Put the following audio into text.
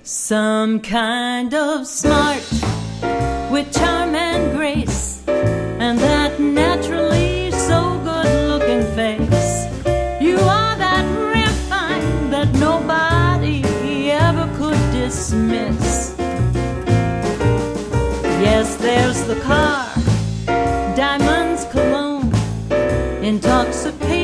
Some kind of smart with charm and grace, and that naturally so good-looking face. You are that refined that nobody ever could dismiss. Yes, there's the car, diamonds, cologne, intoxication.